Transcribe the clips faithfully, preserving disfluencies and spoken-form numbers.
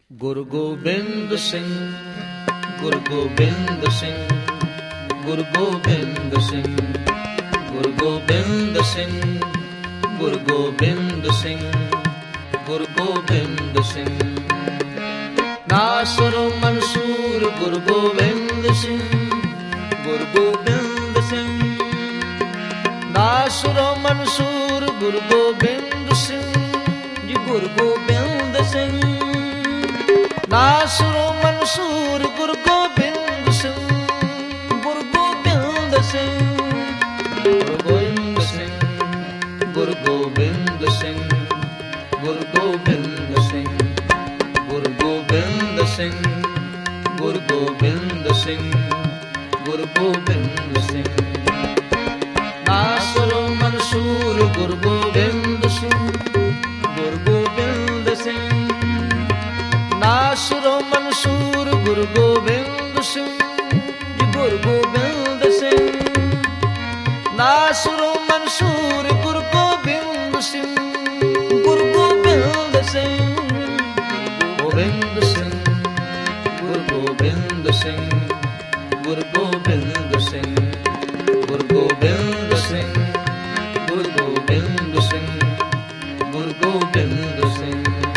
ਗੁਰੂ ਗੋਬਿੰਦ ਸਿੰਘ ਗੁਰੂ ਗੋਬਿੰਦ ਸਿੰਘ ਗੁਰੂ ਗੋਬਿੰਦ ਸਿੰਘ ਗੁਰੂ ਗੋਬਿੰਦ ਸਿੰਘ ਗੁਰੂ ਗੋਬਿੰਦ ਸਿੰਘ ਗੁਰੂ ਗੋਬਿੰਦ ਸਿੰਘ ਨਾਸਰੋ ਮਨਸੂਰ ਗੁਰੂ ਗੋਬਿੰਦ ਸਿੰਘ ਗੁਰੂ ਗੋਬਿੰਦ ਸਿੰਘ ਨਾਸਰੋ ਮਨਸੂਰ ਗੁਰੂ ਗੋਬਿੰਦ ਸਿੰਘ ਜੀ ਗੁਰੂ ਗੋਬਿੰਦ ਸਿੰਘ ਨਾਸਰੋ ਮਨਸੂਰ ਗੁਰੂ ਗੋਬਿੰਦ ਸਿੰਘ ਗੁਰੂ ਗੋਬਿੰਦ ਸਿੰਘ ਗੁਰੂ ਗੋਬਿੰਦ ਸਿੰਘ ਗੁਰੂ ਗੋਬਿੰਦ ਸਿੰਘ ਗੁਰੂ ਗੋਬਿੰਦ ਸਿੰਘ ਗੁਰੂ ਗੋਬਿੰਦ ਸਿੰਘ ਗੁਰੂ ਗੋਬਿੰਦ ਸਿੰਘ ਗੁਰੂ ਗੋਬਿੰਦ ਸਿੰਘ ਨਾਸਰੋ ਮਨਸੂਰ ਗੁਰੂ ਗੋਬਿੰਦ ਸਿੰਘ ਗੁਰੂ ਗੋਬਿੰਦ ਸਿੰਘ ਨਾਸਰੋ ਮਨਸੂਰ ਗੁਰੂ ਗੋਬਿੰਦ ਸਿੰਘ ਜੀ ਗੁਰੂ ਗੋਬਿੰਦ ਸਿੰਘ ਨਾਸਰੋ ਮਨਸੂਰ ਗੁਰੂ ਗੋਬਿੰਦ ਸਿੰਘ ਗੁਰੂ ਗੋਬਿੰਦ ਸਿੰਘ ਗੋਬਿੰਦ ਸਿੰਘ ਗੁਰੂ ਗੋਬਿੰਦ ਸਿੰਘ ਗੁਰੂ ਗੋਬਿੰਦ ਸਿੰਘ ਗੁਰੂ ਗੋਬਿੰਦ ਸਿੰਘ ਗੁਰੂ ਗੋਬਿੰਦ ਸਿੰਘ ਗੁਰੂ ਗੋਬਿੰਦ ਸਿੰਘ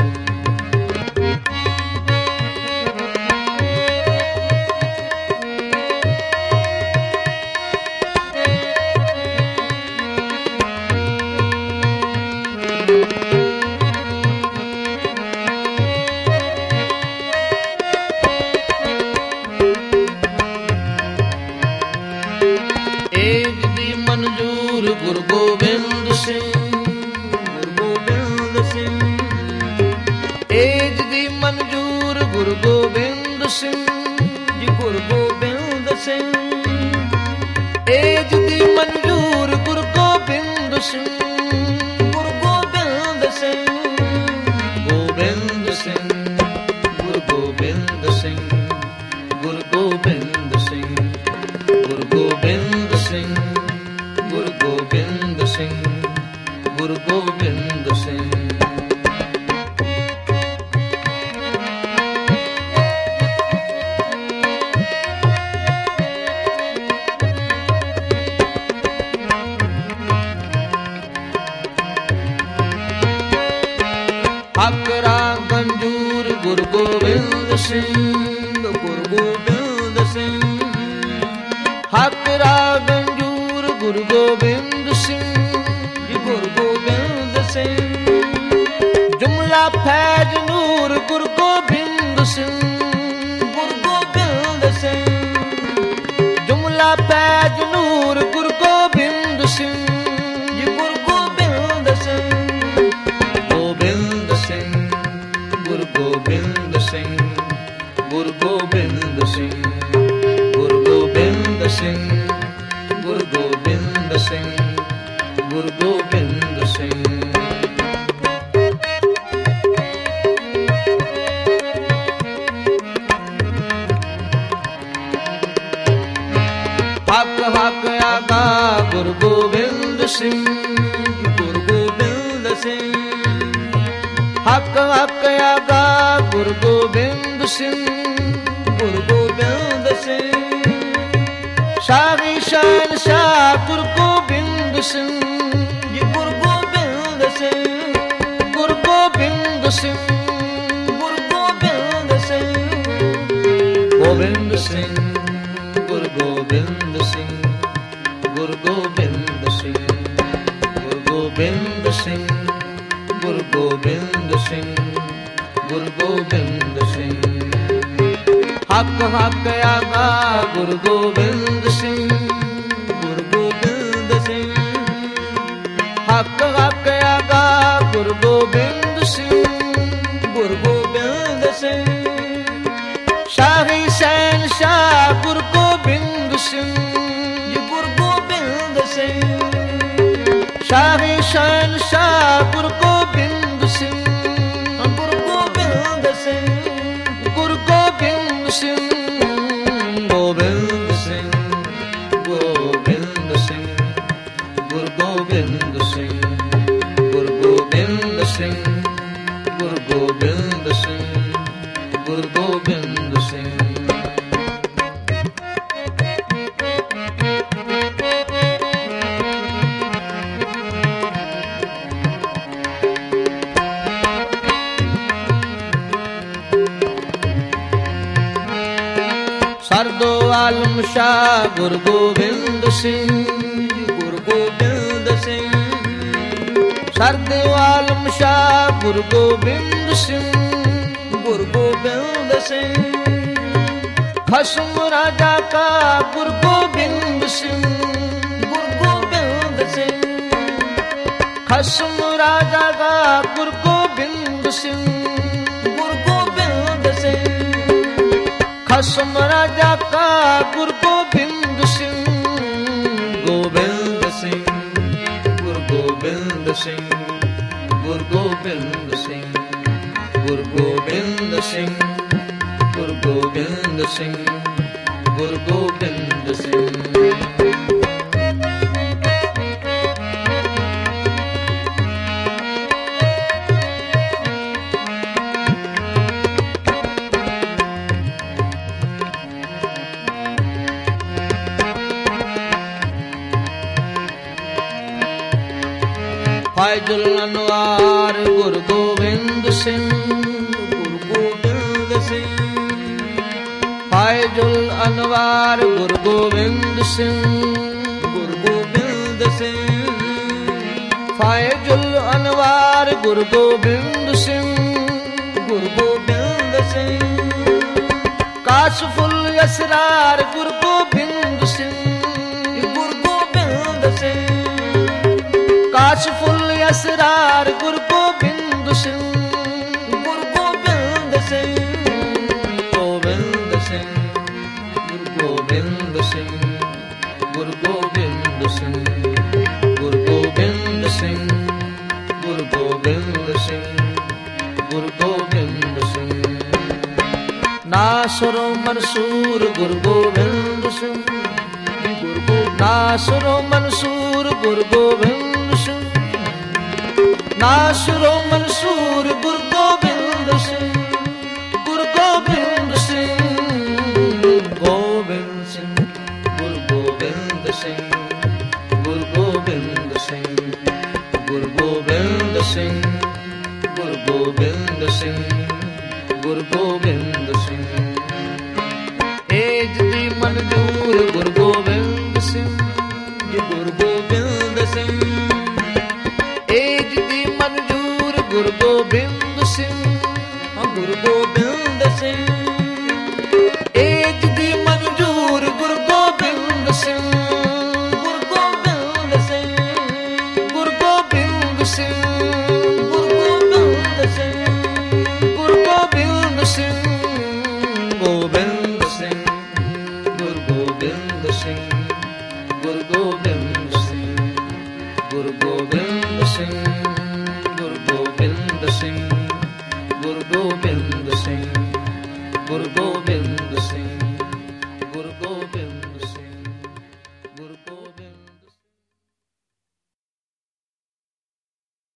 ਏਕ ਦੀ ਮਨਜ਼ੂਰ ਗੁਰੂ ਗੋਬਿੰਦ ਸਿੰਘ ਗੁਰੂ ਗੋਬਿੰਦ ਸਿੰਘ ਏਕ ਦੀ ਮਨਜ਼ੂਰ ਗੁਰੂ ਗੋਬਿੰਦ ਸਿੰਘ ਜੀ ਗੁਰੂ ਗੋਬਿੰਦ ਸਿੰਘ ਏਕ ਦੀ ਮਨਜ਼ੂਰ ਗੁਰੂ ਗੋਬਿੰਦ ਸਿੰਘ ਗੁਰੂ ਗੋਬਿੰਦ ਸਿੰਘ ਗੋਬਿੰਦ ਸਿੰਘ ਗੁਰੂ ਗੋਬਿੰਦ ਸਿੰਘ ਗੁਰੂ ਗੋਬਿੰਦ ਸਿੰਘ ਗੁਰੂ ਗੋਬਿੰਦ ਸਿੰਘ ਗੁਰੂ ਗੋਬਿੰਦ ਸਿੰਘ ਗੁਰੂ ਗੋਬਿੰਦ ਸਿੰਘ ਹਕਰਾ ਗੰਜੂਰ ਗੁਰੂ ਗੋਬਿੰਦ ਸਿੰਘ ਗੁਰੂ ਗੋਬਿੰਦ ਸਿੰਘ ਹਕਰਾ ਗੰਜੂਰ ਗੁਰੂ ਗੋਬਿੰਦ ਸਿੰਘ ਜੀ ਗੁਰੂ ਗੋਬਿੰਦ ਸਿੰਘ ਜੁਮਲਾ ਫੈਜ਼ ਨੂਰ ਗੁਰੂ ਗੋਬਿੰਦ ਸਿੰਘ ਗੁਰੂ ਗੋਬਿੰਦ ਸਿੰਘ ਜੁਮਲਾ ਫੈਜ਼ ਨੂਰ ਗੁਰੂ ਗੋਬਿੰਦ ਸਿੰਘ ਜੀ ਗੁਰੂ ਗੋਬਿੰਦ ਸਿੰਘ ਗੋਬਿੰਦ ਸਿੰਘ ਗੁਰੂ ਗੋਬਿੰਦ ਸਿੰਘ ਗੁਰੂ ਗੋਬਿੰਦ ਸਿੰਘ ਗੁਰੂ ਗੋਬਿੰਦ ਸਿੰਘ ਗੁਰੂ ਗੋਬਿੰਦ ਸਿੰਘ ਗੁਰੂ ਗੋਬਿੰਦ ਸਿੰਘ ਹੱਕ ਹੱਕ ਆਗਾ ਗੁਰੂ ਗੋਬਿੰਦ ਸਿੰਘ ਗੁਰੂ ਗੋਬਿੰਦ ਸਿੰਘ ਹੱਕ ਹੱਕ ਆਗਾ ਗੁਰੂ ਗੋਬਿੰਦ ਸਿੰਘ ਗੁਰੂ ਗੋਬਿੰਦ ਸਿੰਘ ਸ਼ਾਹੀ ਸ਼ਹਿਨਸ਼ਾਹ ਗੁਰੂ ਗੋਬਿੰਦ ਸਿੰਘ ਜੀ ਗੁਰੂ ਗੋਬਿੰਦ ਸਿੰਘ ਗੁਰੂ ਗੋਬਿੰਦ ਸਿੰਘ ਗੁਰੂ ਗੋਬਿੰਦ ਸਿੰਘ ਗੋਬਿੰਦ ਸਿੰਘ ਗੁਰੂ ਗੋਬਿੰਦ ਸਿੰਘ ਗੁਰੂ ਗੋਬਿੰਦ ਸਿੰਘ ਗੁਰੂ ਗੋਬਿੰਦ ਸਿੰਘ ਗੁਰੂ ਗੋਬਿੰਦ ਸਿੰਘ ਗੁਰੂ ਗੋਬਿੰਦ ਸਿੰਘ ਹੱਕ ਹੱਕ ਆਗਾ ਗੁਰੂ ਗੋਬਿੰਦ ਸਿੰਘ ਗੁਰੂ ਗੋਬਿੰਦ ਸਿੰਘ ਹੱਕ ਹੱਕ ਆਗਾ ਗੁਰੂ ਗੋਬਿੰਦ ਸਿੰਘ ਗੁਰੂ ਗੋਬਿੰਦ ਸਿੰਘ ਸ਼ਾਹੀ ਸ਼ਹਿਨਸ਼ਾਹ ਗੁਰੂ ਗੋਬਿੰਦ ਸਿੰਘ ਜੀ ਗੁਰੂ ਗੋਬਿੰਦ ਸਿੰਘ ਸ਼ਾਹੀ ਸ਼ਹਿਨਸ਼ਾਹ ਗੁਰੂ ਗੋਬਿੰਦ ਸਿੰਘ ਗੁਰੂ ਗੋਬਿੰਦ ਸਿੰਘ ਗੁਰੂ ਗੋਬਿੰਦ ਸਿੰਘ ਗੋਬਿੰਦ ਸਿੰਘ ਗੋਬਿੰਦ ਸਿੰਘ ਗੁਰੂ ਗੋਬਿੰਦ ਸਿੰਘ ਗੁਰੂ ਗੋਬਿੰਦ ਸਿੰਘ ਗੁਰੂ ਗੋਬਿੰਦ ਸਿੰਘ सरदो आलम शाह गुरु गोबिंद सिंह गुरु गोबिंद सिंह सरदो आलम शाह गुरु गोबिंद सिंह गुरु गोबिंद सिंह खसम राजा का गुरु गोबिंद सिंह गुरु गोबिंद सिंह खसम राजा का गुरु गोबिंद सिंह गुरु गोबिंद सिंह खसम राजा का गुरु गोबिंद सिंह गोबिंद सिंह गुरु गोबिंद सिंह गुरु गोबिंद सिंह गुरु गोबिंद सिंह गुरु गोबिंद सिंह गुरु गोबिंद सिंह फायजुल अनवार गुरु गोबिंद सिंह गुरु गोबिंद सिंह फायजुल अनवार गुरु गोबिंद सिंह गुरु गोबिंद सिंह फायजुल अनवार गुरु गोबिंद सिंह गुरु गोबिंद सिंह काशफुल असरार गुरु गोबिंद सिंह गुरु गोबिंद सिंह काशफुल असरार गुरु गोबिंद सिंह गुरु गोबिंद सिंह गोबिंद सिंह गुरु गोबिंद सिंह गुरु गोबिंद सिंह गुरु गोबिंद सिंह गुरु गोबिंद सिंह गुरु गोबिंद सिंह नासरो मंसूर गुरु गोबिंद सिंह गुरु नासरो मंसूर गुरु गोबिंद सिंह नासरो मंसूर गुरु गोबिंद सिंह गुरु गोबिंद सिंह गोबिंद सिंह गुरु गोबिंद सिंह गुरु गोबिंद सिंह गुरु गोबिंद सिंह गुरु गोबिंद सिंह गुरु गोबिंद सिंह एज दी मंजूर गुरु गोबिंद सिंह गुरु गोबिंद सिंह एज दी मंजूर गुरु गोबिंद सिंह गुरु गोबिंद सिंह एज दी मंजूर गुरु गोबिंद सिंह गुरु गोबिंद सिंह गुरु गोबिंद सिंह गुरु गोबिंद सिंह गुरु गोबिंद सिंह गोबिंद सिंह गुरु गोबिंद सिंह गुरु गोबिंद सिंह गुरु गोबिंद सिंह गुरु गोबिंद सिंह गुरु गोबिंद सिंह गुरु